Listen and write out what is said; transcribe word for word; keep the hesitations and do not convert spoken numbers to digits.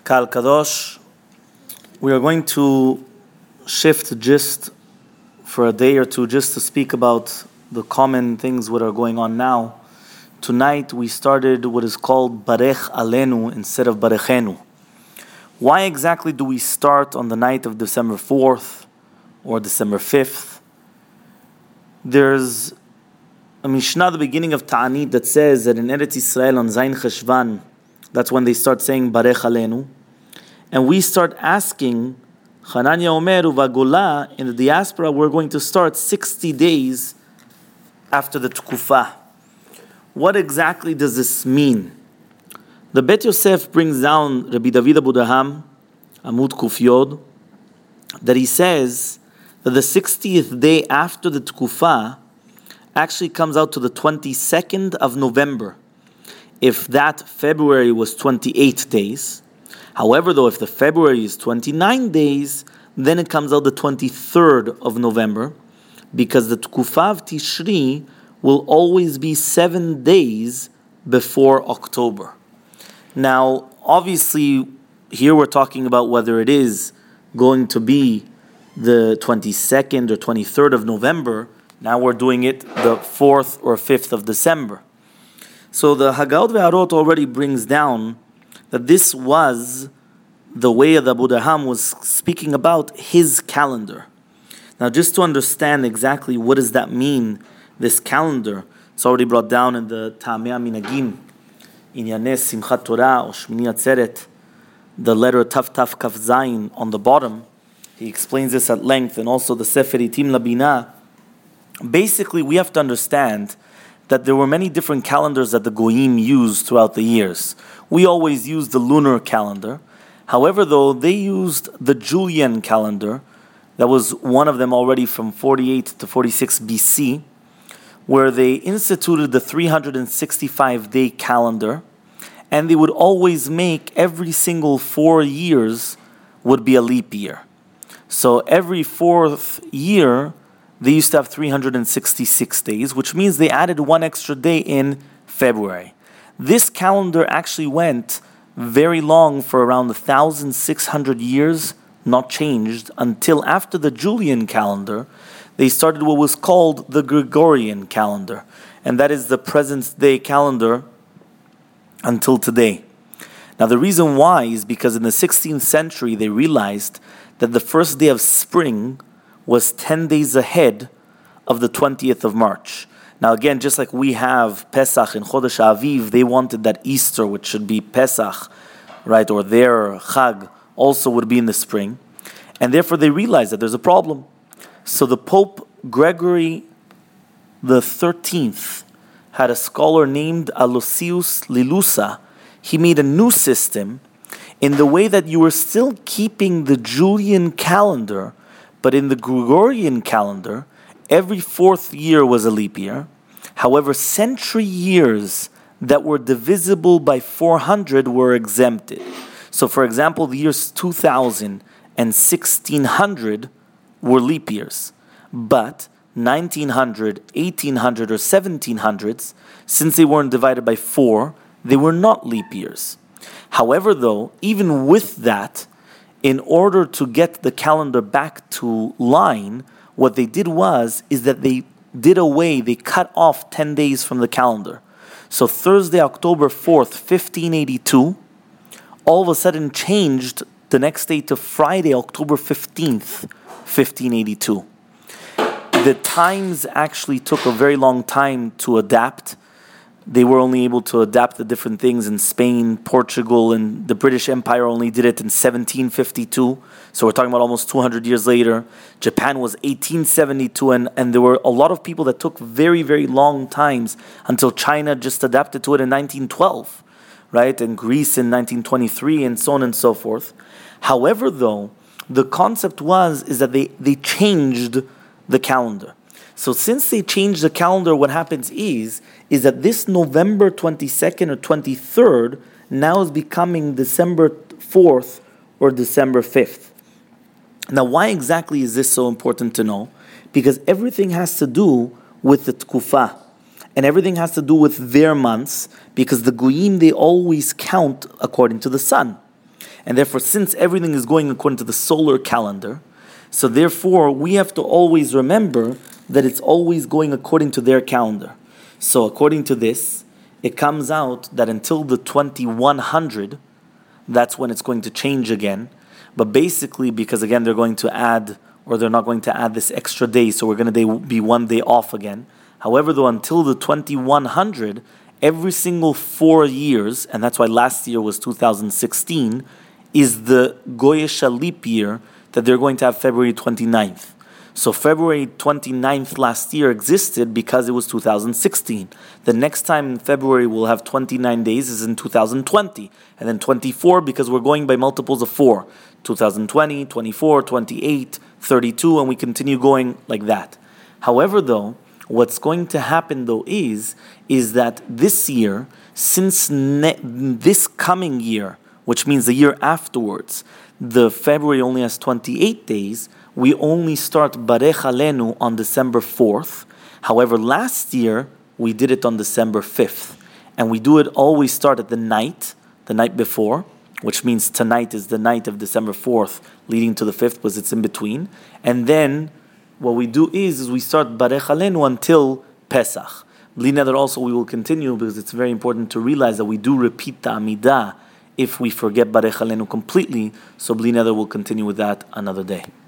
Kal Kadosh, we are going to shift just for a day or two just to speak about the common things that are going on now. Tonight we started what is called Barech Alenu instead of Barechenu. Why exactly do we start on the night of December fourth or December fifth? There's a Mishnah at the beginning of Ta'anit that says that in Eretz Yisrael on Zayin Cheshvan, that's when they start saying Barech Alenu. And we start asking, Chananya Omer Uvagola, in the diaspora, we're going to start sixty days after the Tkufa. What exactly does this mean? The Bet Yosef brings down Rabbi David Abudaham, Amud Kuf Yod, that he says that the sixtieth day after the Tkufa actually comes out to the twenty-second of November. If that February was twenty-eight days, however, though, if the February is twenty-nine days, then it comes out the twenty-third of November, because the Tkufa of Tishri will always be seven days before October. Now, obviously, here we're talking about whether it is going to be the twenty-second or twenty-third of November. Now we're doing it the fourth or fifth of December. So the Haggaot Ve'arot already brings down that this was the way that Abudaham was speaking about his calendar. Now, just to understand exactly what does that mean, this calendar, it's already brought down in the Ta'amei Minagim, in Yanes Simchat Torah or Shmini Atzeret, the letter Taf Taf Kaf Zayin on the bottom. He explains this at length, and also the Sefer Itim Labina. Basically, we have to understand that there were many different calendars that the Goyim used throughout the years. We always used the lunar calendar. However, though, they used the Julian calendar. That was one of them already from forty-eight to forty-six B C, where they instituted the three hundred sixty-five day calendar, and they would always make every single four years would be a leap year. So every fourth year, they used to have three hundred sixty-six days, which means they added one extra day in February. This calendar actually went very long, for around one thousand six hundred years, not changed, until after the Julian calendar, they started what was called the Gregorian calendar. And that is the present day calendar until today. Now the reason why is because in the sixteenth century they realized that the first day of spring was ten days ahead of the twentieth of March. Now again, just like we have Pesach in Chodesh Aviv, they wanted that Easter, which should be Pesach, right, or their Chag, also would be in the spring. And therefore they realized that there's a problem. So the Pope Gregory the thirteenth had a scholar named Aloysius Lilusa. He made a new system in the way that you were still keeping the Julian calendar, but in the Gregorian calendar, every fourth year was a leap year. However, century years that were divisible by four hundred were exempted. So, for example, the years two thousand and sixteen hundred were leap years. But nineteen hundred, eighteen hundred, or seventeen hundreds, since they weren't divided by four, they were not leap years. However, though, even with that, in order to get the calendar back to line, what they did was, is that they did away, they cut off ten days from the calendar. So Thursday, October fourth, fifteen eighty-two, all of a sudden changed the next day to Friday, October fifteenth, fifteen eighty-two. The times actually took a very long time to adapt. They were only able to adapt the different things in Spain, Portugal, and the British Empire only did it in seventeen fifty-two. So we're talking about almost two hundred years later. Japan was eighteen seventy-two, and, and there were a lot of people that took very, very long times until China just adapted to it in nineteen twelve, right? And Greece in nineteen twenty-three, and so on and so forth. However, though, the concept was is that they, they changed the calendar. So since they changed the calendar, what happens is, is that this November twenty-second or twenty-third now is becoming December fourth or December fifth. Now, why exactly is this so important to know? Because everything has to do with the Tkufa. And everything has to do with their months, because the Goyim, they always count according to the sun. And therefore, since everything is going according to the solar calendar, so therefore, we have to always remember that it's always going according to their calendar. So according to this, it comes out that until the twenty-one hundred, that's when it's going to change again. But basically, because again, they're going to add, or they're not going to add this extra day, so we're going to be one day off again. However, though, until the twenty-one hundred, every single four years, and that's why last year was two thousand sixteen, is the Goyish leap year that they're going to have February twenty-ninth. So February twenty-ninth last year existed because it was two thousand sixteen. The next time in February we'll have twenty-nine days is in two thousand twenty. And then twenty-four because we're going by multiples of four. twenty twenty, twenty-four, twenty-eight, thirty-two, and we continue going like that. However, though, what's going to happen though is, is that this year, since ne- this coming year, which means the year afterwards, the February only has twenty-eight days, we only start Barech Alenu on December fourth. However, last year, we did it on December fifth. And we do it always start at the night, the night before, which means tonight is the night of December fourth, leading to the fifth, because it's in between. And then, what we do is, is we start Barech Alenu until Pesach. Bli Neder also we will continue, because it's very important to realize that we do repeat the Amidah if we forget Barech Alenu completely, so Bli Neder will continue with that another day.